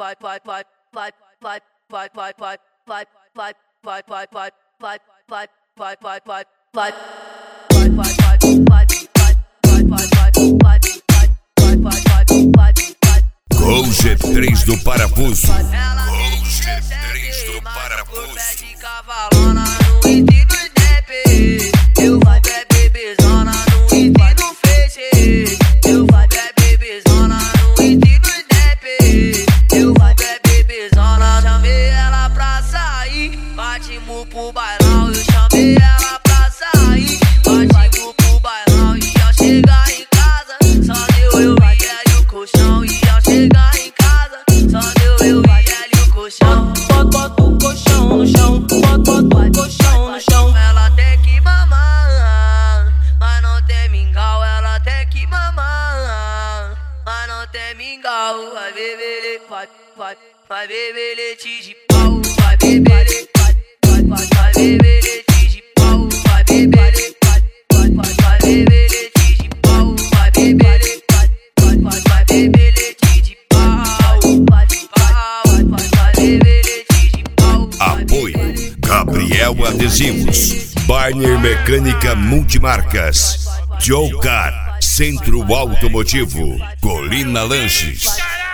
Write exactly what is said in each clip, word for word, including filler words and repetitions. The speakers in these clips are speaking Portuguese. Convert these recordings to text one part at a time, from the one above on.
vai, vai, vai, vai, vai, vai, vai, vai, vai, vai, vai, vai, vai, vai, vai, vai, vai, vai, vai, vai. Vai, vai, vai, vai, vai, vai, vai, vai, vai, vai, vai, vai, vai. Gol G três do parafuso. Gol G três do parafuso. De cavalona no hit no snap. Eu vai beber bezona no hit no face. Eu vai beber bezona no hit no snap. Eu vai beber bezona. Chamei ela pra sair. Partimos pro bailão. Eu chamei ela pra sair. Partimos pro bailão. E ao chegar em casa, só deu eu e ela e o colchão. E ao chegar em casa, só deu eu e ela e o colchão. Bota, bota o colchão no chão, bota, bota o colchão no chão. Ela tem que mamar, mas não tem mingau. Ela tem que mamar, mas não tem mingau. Vai beber, vai, vai, vai beber leite de pau. Vai beber, vai, vai, vai, vai beber leite de pau. Vai beber, vai, vai, vai, vai beber leite de pau. Vai beber, vai, vai, vai, vai beber leite de pau. Vai, vai, vai, vai beber leite de pau. Apoio Gabriel Adesivos, Barner Mecânica Multimarcas, Joe Car, Centro Automotivo, Colina Lanches.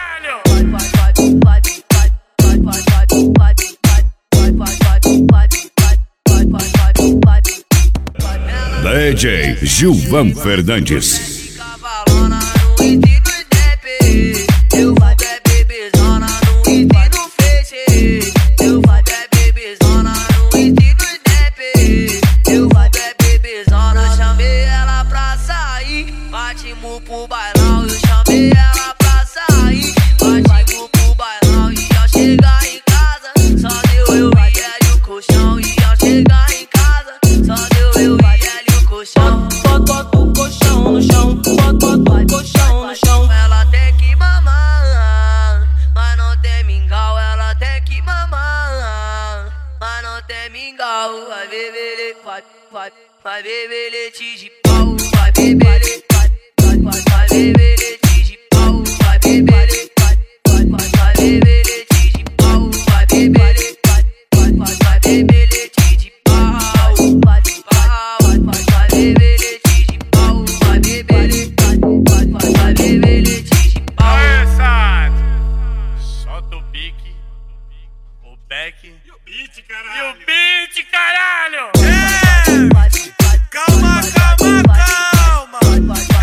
D J Gilvan Fernandes. Cavalona no hit no snap. Eu vai beber bezona no hit no face. Eu vai beber bezona no hit no snap. Eu vai beber bezona. Chamei ela pra sair. Partimos pro bailão. Eu chamei ela pra sair. Partimos pro bailão. E ao chegar em casa, só deu eu e ela e o colchão. E ao chegar em casa, só deu eu e ela e o colchão. Bota, bota o colchão no chão, bota, bota o colchão no chão. Ela tem que mamar, mas não tem mingau. Ela tem que mamar, mas não tem mingau. Vai beber, vai, vai, vai beber leite de pau. Vai beber, vai, vai, vai, vai beber leite de pau. Vai beber, vai, vai, vai, vai beber leite de pau. Vai beber, vai, vai, vai, vai beber leite de pau. Vai, vai, vai, vai beber leite de pau. Vai beber, vai, vai, vai, vai beber leite de pau. Aê, Sato! Solta o pique, o back e o beat, caralho! E o beat, caralho! É! Calma, calma, calma!